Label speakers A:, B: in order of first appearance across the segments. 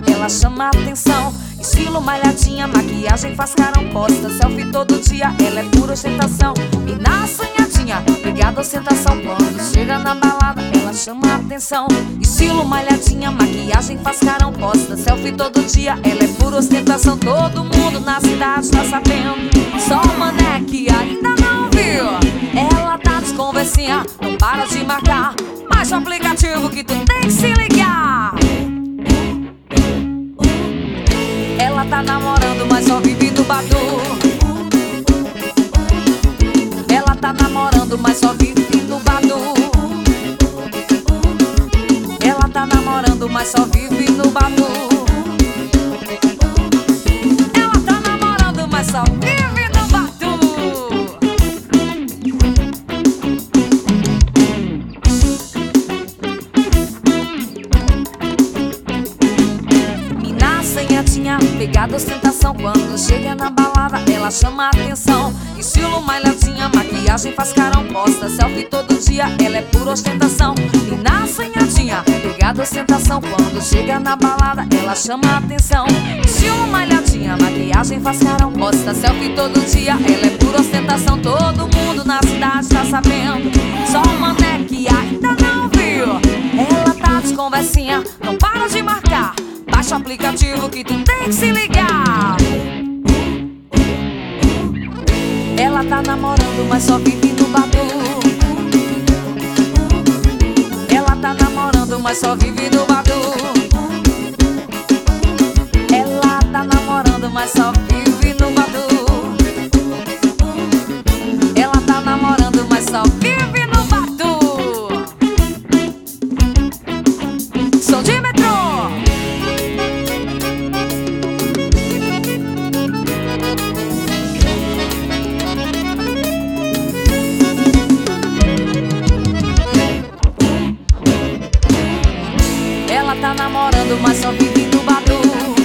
A: ela chama atenção. Estilo malhadinha, maquiagem faz carão, posta selfie todo dia, ela é pura ostentação. Mina assanhadinha, pegada ostentação, quando chega na balada, ela chama atenção. Estilo malhadinha, maquiagem faz carão, posta selfie todo dia, ela é pura ostentação. Todo mundo na cidade tá sabendo, só o mané que ainda não viu. Ela tá desconversinha, não para de marcar, baixa o aplicativo que tu tem que se ligar. Ela tá namorando, mas só vive no Badu. Ela tá namorando, mas só vive no Badu. Ela tá namorando, mas só vive no Badu. Ela tá namorando, mas só vive no Badu. Mina assanhadinha, pegada ostentação, quando chega na balada, ela chama atenção. Estilo malhadinha, maquiagem faz carão, posta selfie todo dia, ela é pura ostentação. Mina assanhadinha, pegada ostentação, quando chega na balada, ela chama atenção. Estilo malhadinha, maquiagem faz carão, posta selfie todo dia, ela é pura ostentação. Todo mundo na cidade tá sabendo, só o mané que ainda não viu. Ela tá desconversinha, não para de marcar, baixa o aplicativo que tu tem que se ligar. Ela tá namorando, mas só vive no Badu. Ela tá namorando, mas só vive no Badu. Ela tá namorando, mas só vive no Badu. Ela tá namorando, mas só vive no Badu. Som de metrô. Ela tá namorando, mas só vive no Badu.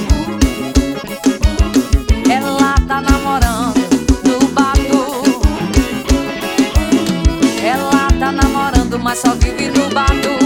A: Ela tá namorando no Badu. Ela tá namorando, mas só vive no Badu.